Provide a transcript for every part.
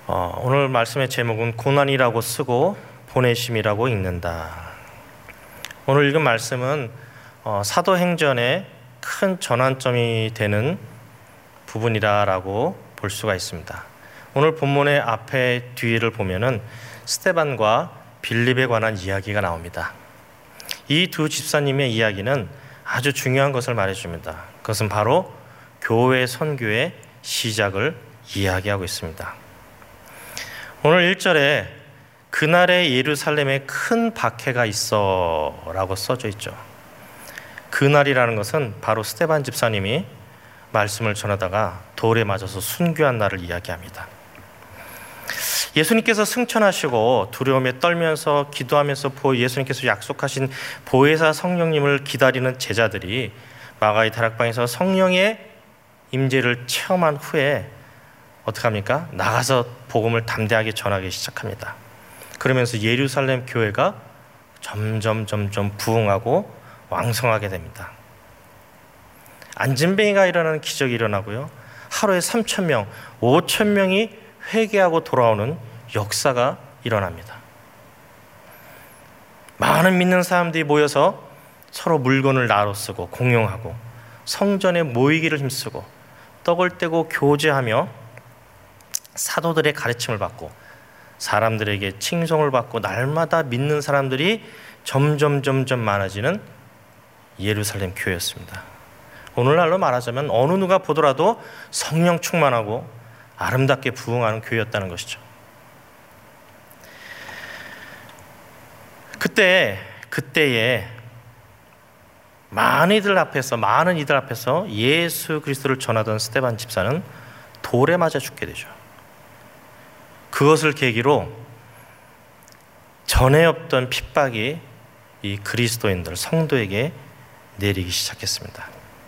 오늘 말씀의 제목은 고난이라고 쓰고 보내심이라고 읽는다. 오늘 읽은 말씀은 사도행전의 큰 전환점이 되는 부분이라고 볼 수가 있습니다. 오늘 본문의 앞에 뒤를 보면은 스데반과 빌립에 관한 이야기가 나옵니다. 이 두 집사님의 이야기는 아주 중요한 것을 말해줍니다. 그것은 바로 교회 선교의 시작을 이야기하고 있습니다. 오늘 1절에 그날에 예루살렘에 큰 박해가 있어 라고 써져 있죠. 그날이라는 것은 바로 스데반 집사님이 말씀을 전하다가 돌에 맞아서 순교한 날을 이야기합니다. 예수님께서 승천하시고 두려움에 떨면서 기도하면서 예수님께서 약속하신 보혜사 성령님을 기다리는 제자들이 마가의 다락방에서 성령의 임재를 체험한 후에 어떻게 합니까? 나가서 복음을 담대하게 전하기 시작합니다. 그러면서 예루살렘 교회가 점점 부흥하고 왕성하게 됩니다. 안진뱅이가 일어나는 기적이 일어나고요. 하루에 3,000명, 5,000명이 회개하고 돌아오는 역사가 일어납니다. 많은 믿는 사람들이 모여서 서로 물건을 나눠 쓰고 공용하고 성전에 모이기를 힘쓰고 떡을 떼고 교제하며 사도들의 가르침을 받고 사람들에게 칭송을 받고 날마다 믿는 사람들이 점점 많아지는 예루살렘 교회였습니다. 오늘날로 말하자면 어느 누가 보더라도 성령 충만하고 아름답게 부흥하는 교회였다는 것이죠. 그때에 많은 이들 앞에서 예수 그리스도를 전하던 스데반 집사는 돌에 맞아 죽게 되죠. 그것을 계기로 전에 없던 핍박이 이 그리스도인들, 성도에게 내리기 시작했습니다.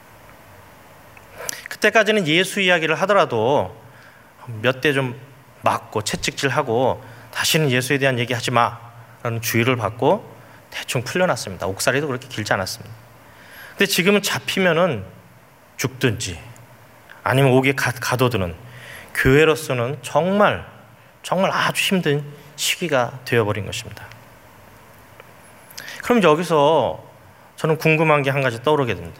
그때까지는 예수 이야기를 하더라도 몇 대 좀 맞고 채찍질하고 다시는 예수에 대한 얘기하지 마라는 주의를 받고 대충 풀려났습니다. 옥살이도 그렇게 길지 않았습니다. 근데 지금은 잡히면은 죽든지 아니면 옥에 가둬두는 교회로서는 정말 아주 힘든 시기가 되어버린 것입니다. 그럼 여기서 저는 궁금한 게 한 가지 떠오르게 됩니다.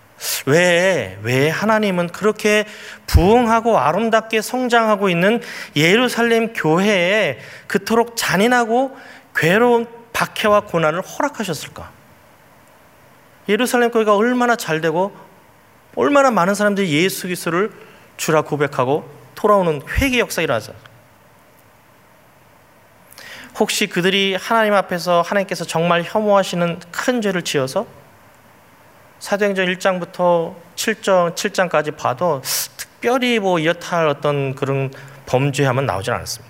왜 하나님은 그렇게 부흥하고 아름답게 성장하고 있는 예루살렘 교회에 그토록 잔인하고 괴로운 박해와 고난을 허락하셨을까? 예루살렘 교회가 얼마나 잘되고 얼마나 많은 사람들이 예수 그리스도를 주라 고백하고 돌아오는 회개 역사가 일어나죠. 혹시 그들이 하나님 앞에서 하나님께서 정말 혐오하시는 큰 죄를 지어서 사도행전 1장부터 7장까지 봐도 특별히 이렇다 할 어떤 그런 범죄함은 나오진 않았습니다.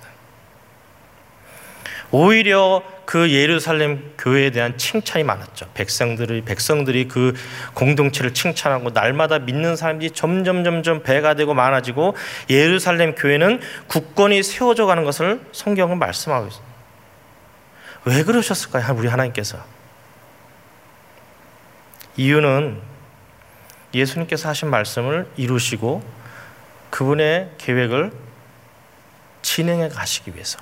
오히려 그 예루살렘 교회에 대한 칭찬이 많았죠. 백성들이 그 공동체를 칭찬하고 날마다 믿는 사람들이 점점 배가 되고 많아지고 예루살렘 교회는 굳건히 세워져 가는 것을 성경은 말씀하고 있습니다. 왜 그러셨을까요? 우리 하나님께서. 이유는 예수님께서 하신 말씀을 이루시고 그분의 계획을 진행해 가시기 위해서.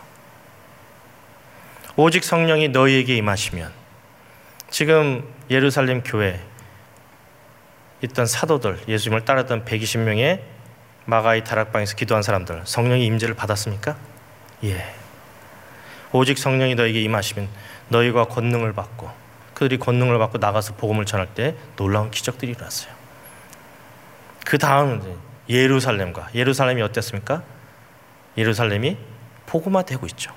오직 성령이 너희에게 임하시면, 지금 예루살렘 교회에 있던 사도들, 예수님을 따랐던 120명의 마가의 다락방에서 기도한 사람들, 성령의 임재를 받았습니까? 예. 오직 성령이 너희에게 임하시면 너희가 권능을 받고, 그들이 권능을 받고 나가서 복음을 전할 때 놀라운 기적들이 일어났어요. 그 다음은 예루살렘이 어땠습니까? 예루살렘이 복음화되고 있죠.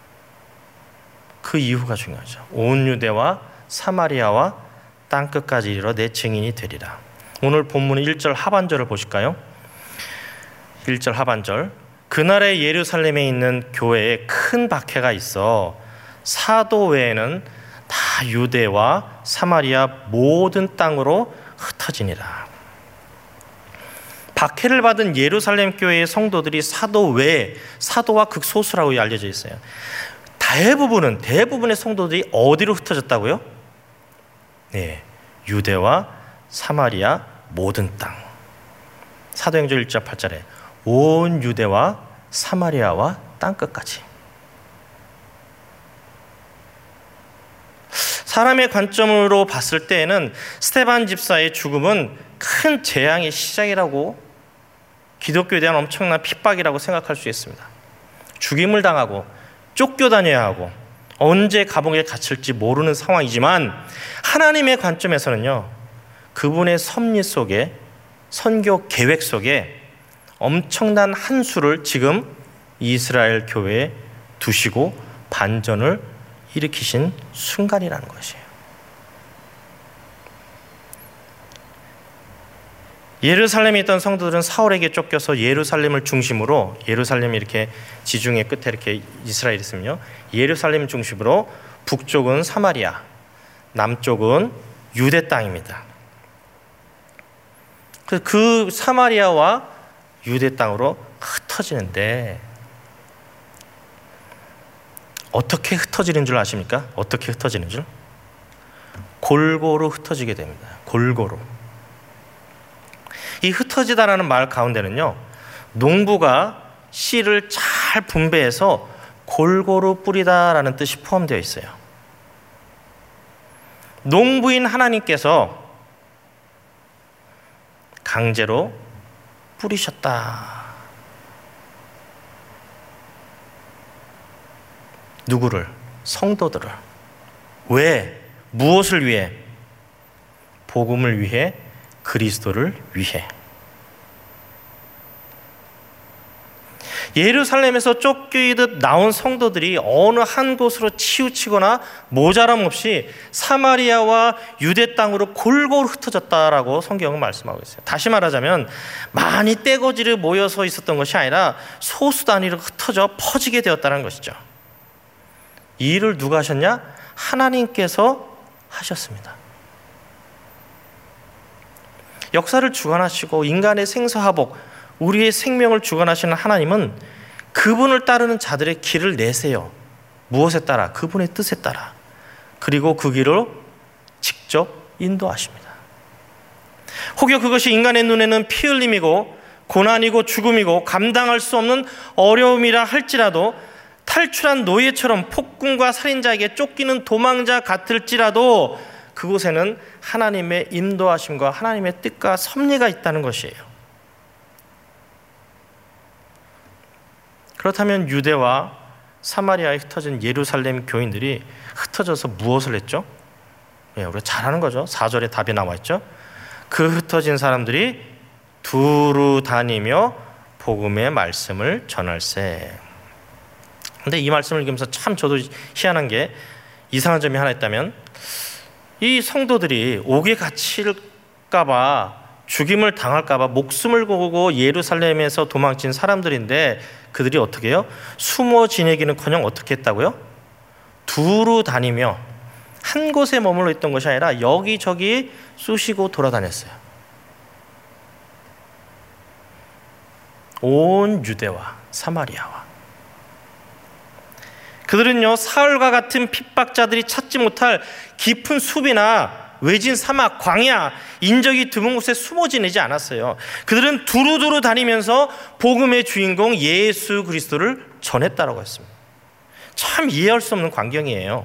그 이유가 중요하죠. 온 유대와 사마리아와 땅끝까지 이르러 내 증인이 되리라. 오늘 본문의 1절 하반절을 보실까요? 1절 하반절. 그날에 예루살렘에 있는 교회에 큰 박해가 있어 사도 외에는 다 유대와 사마리아 모든 땅으로 흩어지니라. 박해를 받은 예루살렘 교회의 성도들이 사도 외에, 사도와 극소수라고 알려져 있어요. 대부분의 성도들이 어디로 흩어졌다고요? 네, 유대와 사마리아 모든 땅. 사도행전 1장 8절에 온 유대와 사마리아와 땅끝까지. 사람의 관점으로 봤을 때에는 스데반 집사의 죽음은 큰 재앙의 시작이라고, 기독교에 대한 엄청난 핍박이라고 생각할 수 있습니다. 죽임을 당하고 쫓겨다녀야 하고 언제 감옥에 갇힐지 모르는 상황이지만, 하나님의 관점에서는요, 그분의 섭리 속에, 선교 계획 속에 엄청난 한 수를 지금 이스라엘 교회에 두시고 반전을 일으키신 순간이라는 것이에요. 예루살렘에 있던 성도들은 사울에게 쫓겨서 예루살렘을 중심으로, 예루살렘이 이렇게 지중해 끝에 이렇게 이스라엘이 있으면요, 예루살렘 중심으로 북쪽은 사마리아, 남쪽은 유대 땅입니다. 그 사마리아와 유대 땅으로 흩어지는데, 어떻게 흩어지는 줄 아십니까? 어떻게 흩어지는 줄? 골고루 흩어지게 됩니다. 골고루. 이 흩어지다라는 말 가운데는요, 농부가 씨를 잘 분배해서 골고루 뿌리다라는 뜻이 포함되어 있어요. 농부인 하나님께서 강제로 뿌리셨다. 누구를? 성도들을. 왜? 무엇을 위해? 복음을 위해, 그리스도를 위해. 예루살렘에서 쫓기듯 나온 성도들이 어느 한 곳으로 치우치거나 모자람 없이 사마리아와 유대 땅으로 골고루 흩어졌다라고 성경은 말씀하고 있어요. 다시 말하자면 많이 떼거지를 모여서 있었던 것이 아니라 소수 단위로 흩어져 퍼지게 되었다는 것이죠. 이 일을 누가 하셨냐? 하나님께서 하셨습니다. 역사를 주관하시고 인간의 생사화복, 우리의 생명을 주관하시는 하나님은 그분을 따르는 자들의 길을 내세요. 무엇에 따라? 그분의 뜻에 따라. 그리고 그 길을 직접 인도하십니다. 혹여 그것이 인간의 눈에는 피 흘림이고 고난이고 죽음이고 감당할 수 없는 어려움이라 할지라도, 탈출한 노예처럼 폭군과 살인자에게 쫓기는 도망자 같을지라도 그곳에는 하나님의 인도하심과 하나님의 뜻과 섭리가 있다는 것이에요. 그렇다면 유대와 사마리아에 흩어진 예루살렘 교인들이 흩어져서 무엇을 했죠? 우리가 잘 아는 거죠. 4절에 답이 나와 있죠. 그 흩어진 사람들이 두루 다니며 복음의 말씀을 전할세. 근데 이 말씀을 읽으면서 참 저도 희한한 게, 이상한 점이 하나 있다면, 이 성도들이 옥에 갇힐까봐, 죽임을 당할까봐 목숨을 걸고 예루살렘에서 도망친 사람들인데, 그들이 어떻게 해요? 숨어 지내기는커녕 어떻게 했다고요? 두루 다니며, 한 곳에 머물러 있던 것이 아니라 여기저기 쑤시고 돌아다녔어요. 온 유대와 사마리아와. 그들은요, 사울과 같은 핍박자들이 찾지 못할 깊은 숲이나 외진 사막, 광야, 인적이 드문 곳에 숨어 지내지 않았어요. 그들은 두루두루 다니면서 복음의 주인공 예수 그리스도를 전했다라고 했습니다. 참 이해할 수 없는 광경이에요.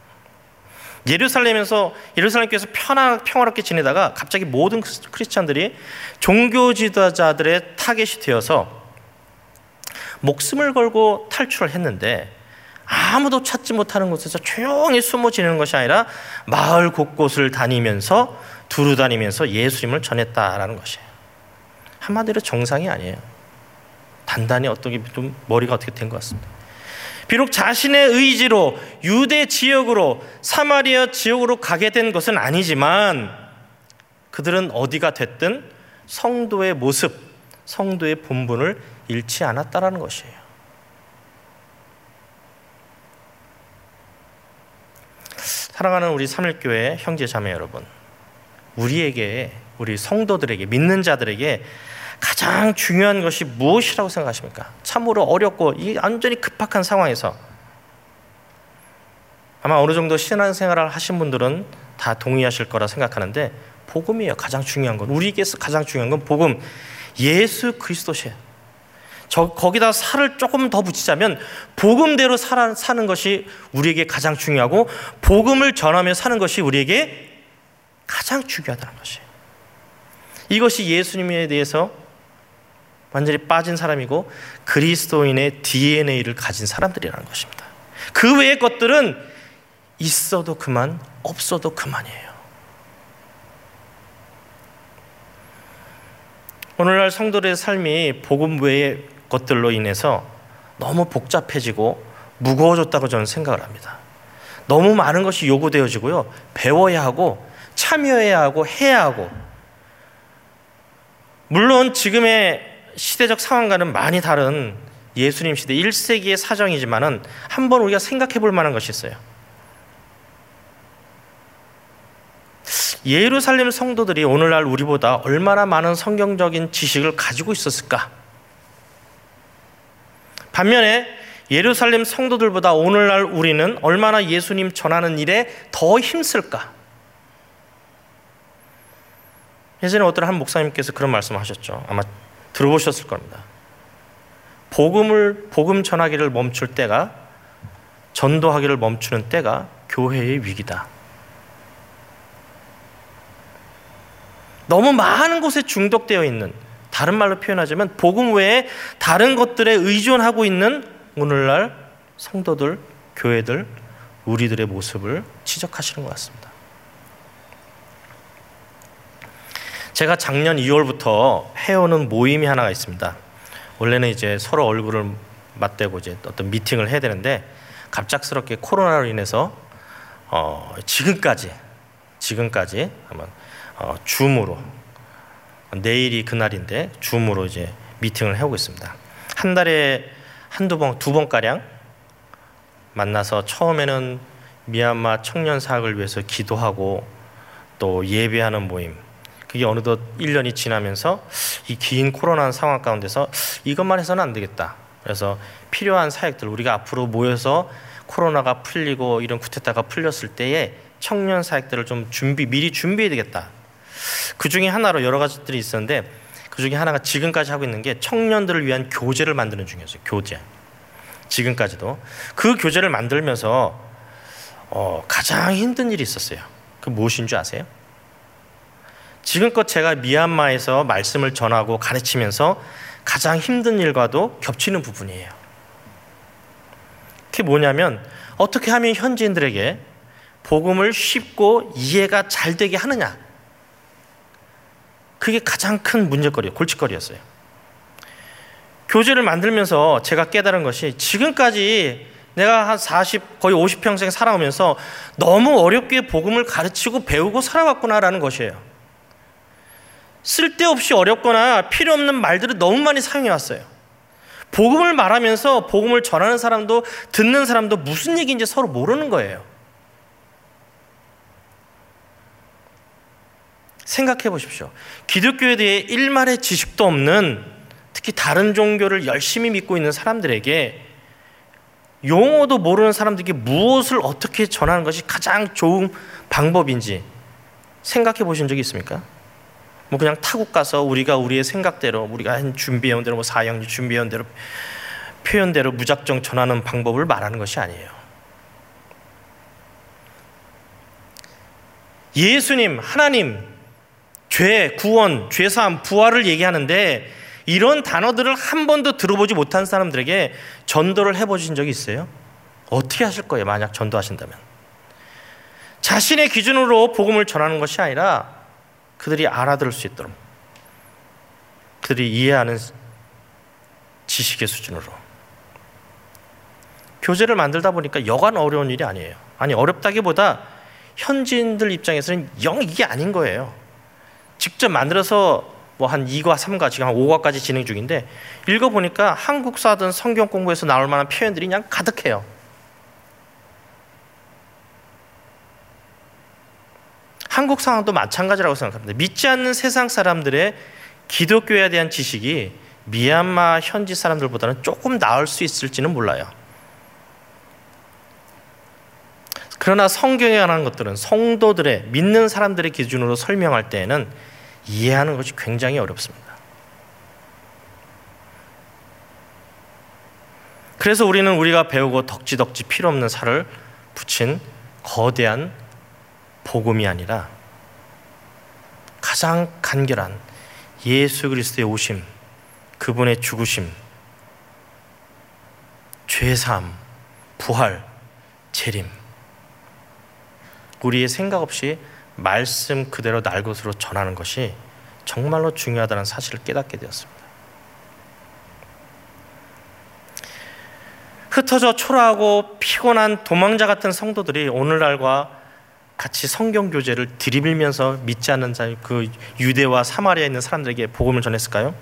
예루살렘께서 평화롭게 지내다가 갑자기 모든 크리스찬들이 종교 지도자들의 타겟이 되어서 목숨을 걸고 탈출을 했는데, 아무도 찾지 못하는 곳에서 조용히 숨어 지내는 것이 아니라 마을 곳곳을 다니면서, 두루 다니면서 예수님을 전했다라는 것이에요. 한마디로 정상이 아니에요. 단단히 좀 머리가 어떻게 된 것 같습니다. 비록 자신의 의지로 유대 지역으로, 사마리아 지역으로 가게 된 것은 아니지만, 그들은 어디가 됐든 성도의 모습, 성도의 본분을 잃지 않았다라는 것이에요. 사랑하는 우리 삼일교회 형제 자매 여러분, 우리 성도들에게, 믿는 자들에게 가장 중요한 것이 무엇이라고 생각하십니까? 참으로 어렵고 이 완전히 급박한 상황에서, 아마 어느 정도 신앙생활을 하신 분들은 다 동의하실 거라 생각하는데, 복음이에요. 가장 중요한 건, 우리에게서 가장 중요한 건 복음, 예수 그리스도시에요. 거기다 살을 조금 더 붙이자면 복음대로 사는 것이 우리에게 가장 중요하고 복음을 전하며 사는 것이 우리에게 가장 중요하다는 것이에요. 이것이 예수님에 대해서 완전히 빠진 사람이고 그리스도인의 DNA를 가진 사람들이라는 것입니다. 그 외의 것들은 있어도 그만, 없어도 그만이에요. 오늘날 성도들의 삶이 복음 외의 것들로 인해서 너무 복잡해지고 무거워졌다고 저는 생각을 합니다. 너무 많은 것이 요구되어지고요. 배워야 하고 참여해야 하고 해야 하고, 물론 지금의 시대적 상황과는 많이 다른 예수님 시대 1세기의 사정이지만은 한번 우리가 생각해 볼 만한 것이 있어요. 예루살렘 성도들이 오늘날 우리보다 얼마나 많은 성경적인 지식을 가지고 있었을까? 반면에 예루살렘 성도들보다 오늘날 우리는 얼마나 예수님 전하는 일에 더 힘쓸까? 예전에 어떤 한 목사님께서 그런 말씀을 하셨죠. 아마 들어보셨을 겁니다. 복음 전하기를 멈출 때가, 전도하기를 멈추는 때가 교회의 위기다. 너무 많은 곳에 중독되어 있는, 다른 말로 표현하자면 복음 외에 다른 것들에 의존하고 있는 오늘날 성도들, 교회들, 우리들의 모습을 지적하시는 것 같습니다. 제가 작년 2월부터 해오는 모임이 하나가 있습니다. 원래는 이제 서로 얼굴을 맞대고 이제 어떤 미팅을 해야 되는데 갑작스럽게 코로나로 인해서 지금까지 아마 줌으로, 내일이 그날인데 줌으로 이제 미팅을 해오고 있습니다. 한 달에 한두 번, 두 번가량 만나서 처음에는 미얀마 청년 사역을 위해서 기도하고 또 예배하는 모임, 그게 어느덧 1년이 지나면서 이 긴 코로나 상황 가운데서 이것만 해서는 안 되겠다. 그래서 필요한 사역들, 우리가 앞으로 모여서 코로나가 풀리고 이런 쿠데타가 풀렸을 때에 청년 사역들을 좀 미리 준비해야 되겠다. 그 중에 하나로 여러 가지들이 있었는데 그 중에 하나가 지금까지 하고 있는 게 청년들을 위한 교재를 만드는 중이었어요. 교재. 지금까지도. 그 교재를 만들면서 가장 힘든 일이 있었어요. 그 무엇인 줄 아세요? 지금껏 제가 미얀마에서 말씀을 전하고 가르치면서 가장 힘든 일과도 겹치는 부분이에요. 그게 뭐냐면 어떻게 하면 현지인들에게 복음을 쉽고 이해가 잘 되게 하느냐. 그게 가장 큰 문제거리예요. 골칫거리였어요. 교재를 만들면서 제가 깨달은 것이 지금까지 내가 한 40, 거의 50평생 살아오면서 너무 어렵게 복음을 가르치고 배우고 살아왔구나라는 것이에요. 쓸데없이 어렵거나 필요 없는 말들을 너무 많이 사용해왔어요. 복음을 말하면서 복음을 전하는 사람도 듣는 사람도 무슨 얘기인지 서로 모르는 거예요. 생각해 보십시오. 기독교에 대해 일말의 지식도 없는, 특히 다른 종교를 열심히 믿고 있는 사람들에게 용어도 모르는 사람들에게 무엇을 어떻게 전하는 것이 가장 좋은 방법인지 생각해 보신 적이 있습니까? 뭐 그냥 타국 가서 우리가 우리의 생각대로, 우리가 준비해온 대로, 뭐 사형리 준비해온 대로, 표현대로 무작정 전하는 방법을 말하는 것이 아니에요. 예수님, 하나님, 죄, 구원, 죄사함, 부활을 얘기하는데 이런 단어들을 한 번도 들어보지 못한 사람들에게 전도를 해보신 적이 있어요? 어떻게 하실 거예요? 만약 전도하신다면. 자신의 기준으로 복음을 전하는 것이 아니라 그들이 알아들을 수 있도록, 그들이 이해하는 지식의 수준으로. 교재를 만들다 보니까 여간 어려운 일이 아니에요. 아니, 어렵다기보다 현지인들 입장에서는 영 이게 아닌 거예요. 직접 만들어서 뭐 한 2과 3과 지금 한 5과까지 진행 중인데 읽어보니까 한국사든 성경 공부에서 나올 만한 표현들이 그냥 가득해요. 한국 상황도 마찬가지라고 생각합니다. 믿지 않는 세상 사람들의 기독교에 대한 지식이 미얀마 현지 사람들보다는 조금 나을 수 있을지는 몰라요. 그러나 성경에 관한 것들은 성도들의, 믿는 사람들의 기준으로 설명할 때에는 이해하는 것이 굉장히 어렵습니다. 그래서 우리는 우리가 배우고 덕지덕지 필요 없는 살을 붙인 거대한 복음이 아니라 가장 간결한 예수 그리스도의 오심, 그분의 죽으심, 죄사함, 부활, 재림, 우리의 생각 없이 말씀 그대로 날 것으로 전하는 것이 정말로 중요하다는 사실을 깨닫게 되었습니다. 흩어져 초라하고 피곤한 도망자 같은 성도들이 오늘날과 같이 성경 교재를 들이밀면서 믿지 않는 자, 그 유대와 사마리아에 있는 사람들에게 복음을 전했을까요?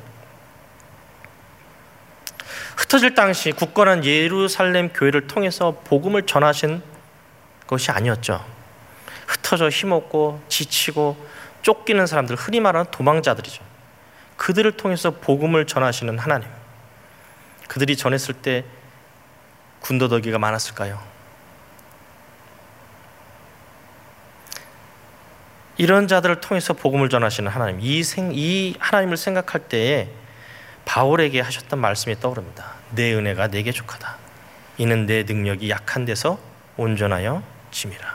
흩어질 당시 굳건한 예루살렘 교회를 통해서 복음을 전하신 것이 아니었죠. 흩어져 힘없고 지치고 쫓기는 사람들, 흔히 말하는 도망자들이죠. 그들을 통해서 복음을 전하시는 하나님, 그들이 전했을 때 군더더기가 많았을까요? 이런 자들을 통해서 복음을 전하시는 하나님, 이 하나님을 생각할 때에 바울에게 하셨던 말씀이 떠오릅니다. 내 은혜가 내게 족하다. 이는 내 능력이 약한 데서 온전하여 짐이라.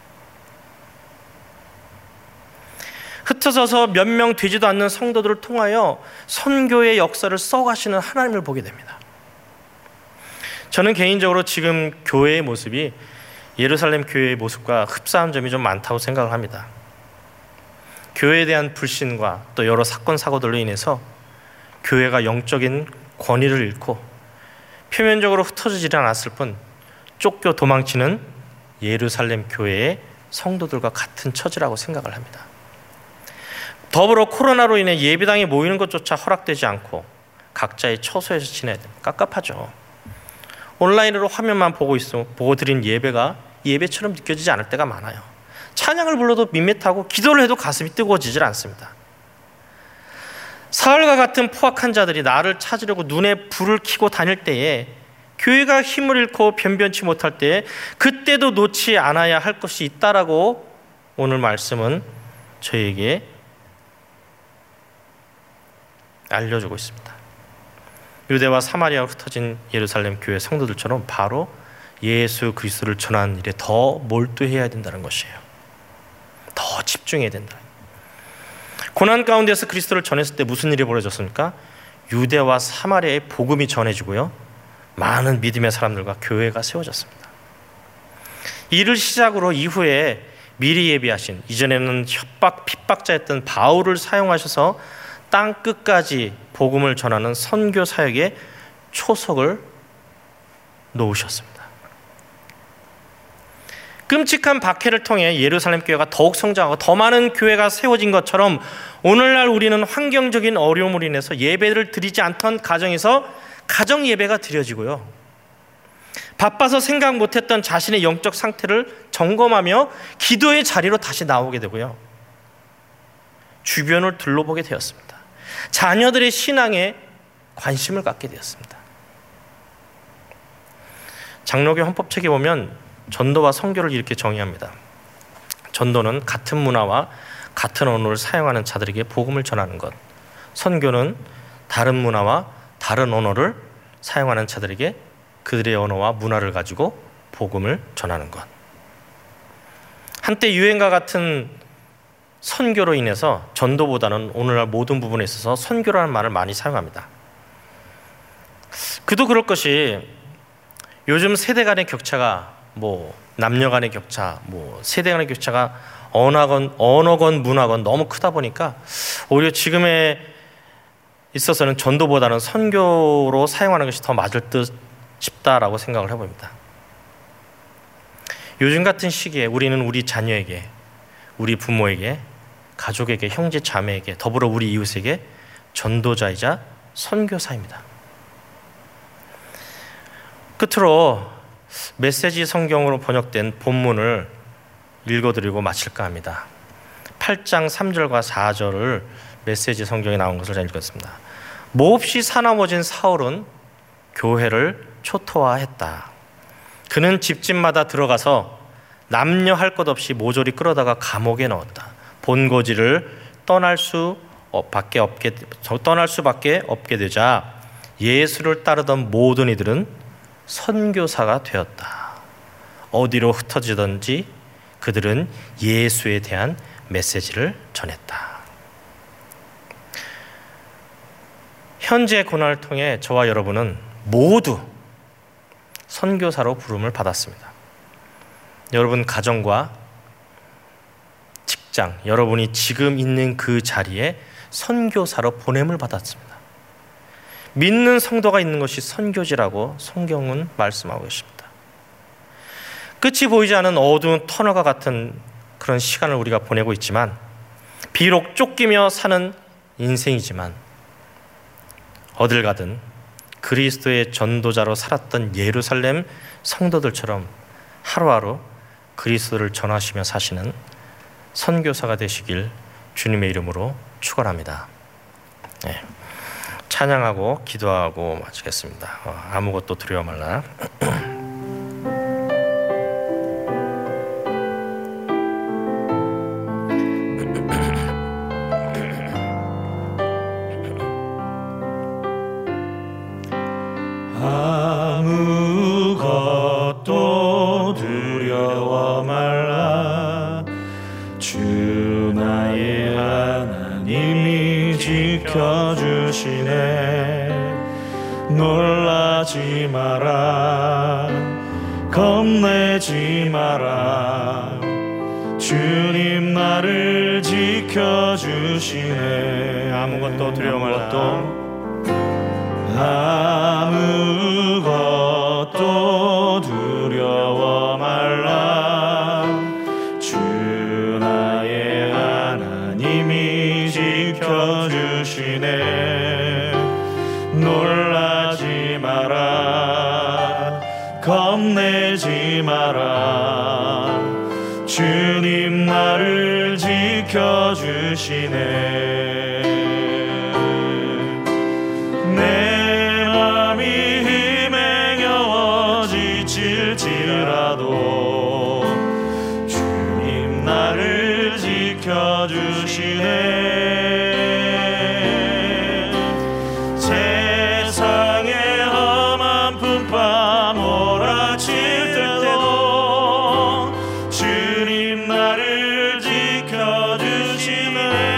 흩어져서 몇 명 되지도 않는 성도들을 통하여 선교의 역사를 써가시는 하나님을 보게 됩니다. 저는 개인적으로 지금 교회의 모습이 예루살렘 교회의 모습과 흡사한 점이 좀 많다고 생각을 합니다. 교회에 대한 불신과 또 여러 사건 사고들로 인해서 교회가 영적인 권위를 잃고 표면적으로 흩어지지 않았을 뿐 쫓겨 도망치는 예루살렘 교회의 성도들과 같은 처지라고 생각을 합니다. 더불어 코로나로 인해 예배당에 모이는 것조차 허락되지 않고 각자의 처소에서 지내야 됩니다. 깝깝하죠. 온라인으로 화면만 보고 드린 예배가 예배처럼 느껴지지 않을 때가 많아요. 찬양을 불러도 밋밋하고 기도를 해도 가슴이 뜨거워지질 않습니다. 사흘과 같은 포악한 자들이 나를 찾으려고 눈에 불을 켜고 다닐 때에, 교회가 힘을 잃고 변변치 못할 때에 그때도 놓지 않아야 할 것이 있다라고 오늘 말씀은 저에게 알려주고 있습니다. 유대와 사마리아로 흩어진 예루살렘 교회 성도들처럼 바로 예수 그리스도를 전하는 일에 더 몰두해야 된다는 것이에요. 더 집중해야 된다. 고난 가운데서 그리스도를 전했을 때 무슨 일이 벌어졌습니까? 유대와 사마리아의 복음이 전해지고요, 많은 믿음의 사람들과 교회가 세워졌습니다. 이를 시작으로 이후에 미리 예비하신, 이전에는 협박 핍박자였던 바울을 사용하셔서 땅 끝까지 복음을 전하는 선교 사역에 초석을 놓으셨습니다. 끔찍한 박해를 통해 예루살렘 교회가 더욱 성장하고 더 많은 교회가 세워진 것처럼 오늘날 우리는 환경적인 어려움으로 인해서 예배를 드리지 않던 가정에서 가정 예배가 드려지고요, 바빠서 생각 못했던 자신의 영적 상태를 점검하며 기도의 자리로 다시 나오게 되고요, 주변을 둘러보게 되었습니다. 자녀들의 신앙에 관심을 갖게 되었습니다. 장로교 헌법책에 보면 전도와 선교를 이렇게 정의합니다. 전도는 같은 문화와 같은 언어를 사용하는 자들에게 복음을 전하는 것, 선교는 다른 문화와 다른 언어를 사용하는 자들에게 그들의 언어와 문화를 가지고 복음을 전하는 것. 한때 유행과 같은 선교로 인해서 전도보다는 오늘날 모든 부분에 있어서 선교라는 말을 많이 사용합니다. 그도 그럴 것이, 요즘 세대 간의 격차가, 남녀 간의 격차, 세대 간의 격차가 언어건 문화건 너무 크다 보니까 오히려 지금에 있어서는 전도보다는 선교로 사용하는 것이 더 맞을 듯 싶다라고 생각을 해봅니다. 요즘 같은 시기에 우리는 우리 자녀에게, 우리 부모에게, 가족에게, 형제 자매에게, 더불어 우리 이웃에게 전도자이자 선교사입니다. 끝으로 메시지 성경으로 번역된 본문을 읽어드리고 마칠까 합니다. 8장 3절과 4절을 메시지 성경에 나온 것을 잘 읽었습니다. 몹시 사나워진 사울은 교회를 초토화했다. 그는 집집마다 들어가서 남녀 할 것 없이 모조리 끌어다가 감옥에 넣었다. 본거지를 떠날 수밖에 없게 되자 예수를 따르던 모든 이들은 선교사가 되었다. 어디로 흩어지든지 그들은 예수에 대한 메시지를 전했다. 현재 고난을 통해 저와 여러분은 모두 선교사로 부름을 받았습니다. 여러분 가정과 직장, 여러분이 지금 있는 그 자리에 선교사로 보냄을 받았습니다. 믿는 성도가 있는 것이 선교지라고 성경은 말씀하고 있습니다. 끝이 보이지 않은 어두운 터널과 같은 그런 시간을 우리가 보내고 있지만, 비록 쫓기며 사는 인생이지만 어딜 가든 그리스도의 전도자로 살았던 예루살렘 성도들처럼 하루하루 그리스도를 전하시며 사시는 선교사가 되시길 주님의 이름으로 축원합니다. 네. 찬양하고 기도하고 마치겠습니다. 아무것도 두려워 말라. 아무것도 두려워 말라. 주 나의 하나님이 지켜주시네. 놀라지 마라, 겁내지 마라. 주님 나를 지켜주시네. 아무것도 두려워 말라. 아무것도 두려워 말라. 주 나의 하나님이 지켜주시네. 놀라지 마라, 겁내지 마라. 주님 나를 지켜주시네. 내 맘이 힘에 겨워 지칠지라도 주님 나를 지켜주시네. 세상의 험한 풍파 몰아칠 때도 주님 나를 지켜주시네.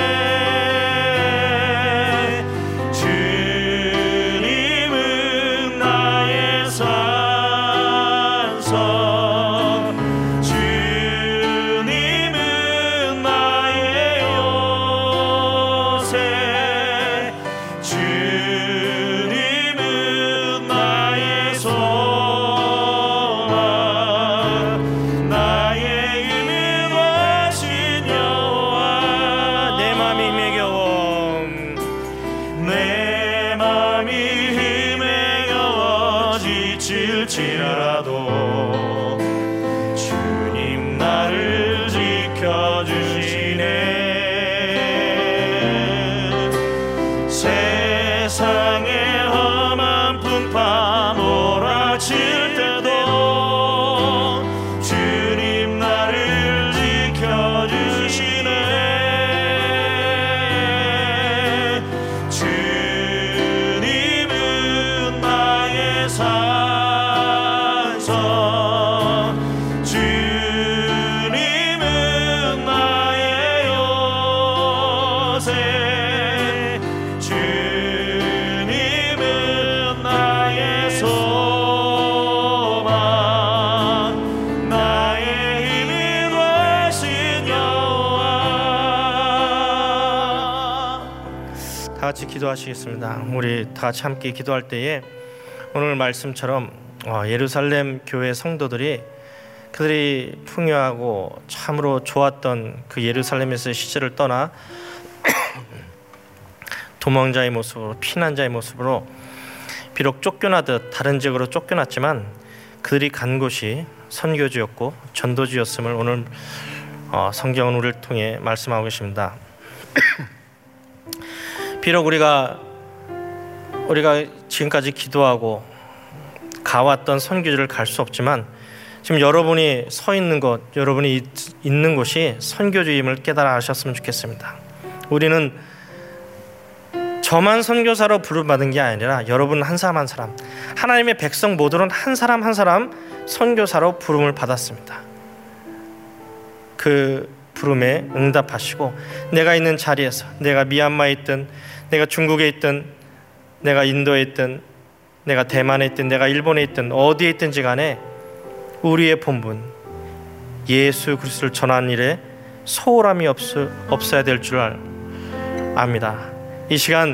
지칠지라도 주님 나를 지켜주시네. 세상의 험한 풍파 몰아칠 때도 주님 나를 지켜주시네. 주님은 나의 주님은 나의 요새. 주님은 나의 소망. 나의 힘이 되신 여호와. 다 같이 기도하시겠습니다. 우리 다 같이 함께 기도할 때에 오늘 말씀처럼 예루살렘 교회 성도들이 그들이 풍요하고 참으로 좋았던 그 예루살렘에서의 시절을 떠나 도망자의 모습으로, 피난자의 모습으로 비록 쫓겨나듯 다른 지역으로 쫓겨났지만 그들이 간 곳이 선교지였고 전도지였음을 오늘 성경은 우리를 통해 말씀하고 계십니다. 비록 우리가 지금까지 기도하고 가왔던 선교지를 갈 수 없지만 지금 여러분이 서 있는 곳, 여러분이 있는 곳이 선교지임을 깨달아 하셨으면 좋겠습니다. 우리는 저만 선교사로 부름받은 게 아니라 여러분 한 사람 한 사람, 하나님의 백성 모두는 한 사람 한 사람 선교사로 부름을 받았습니다. 그 부름에 응답하시고 내가 있는 자리에서, 내가 미얀마에 있든, 내가 중국에 있든, 내가 인도에 있든, 내가 대만에 있든, 내가 일본에 있든, 어디에 있든지 간에 우리의 본분 예수 그리스도를 전하는 일에 소홀함이 없어야 될 줄 압니다. 이 시간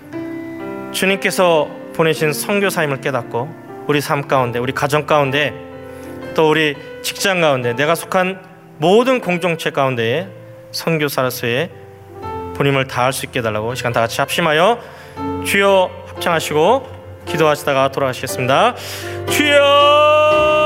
주님께서 보내신 선교사임을 깨닫고 우리 삶 가운데, 우리 가정 가운데, 또 우리 직장 가운데, 내가 속한 모든 공동체 가운데에 선교사로서의 본임을 다할 수 있게 해달라고 이 시간 다 같이 합심하여 주여 합창하시고 기도하시다가 돌아가시겠습니다. 주여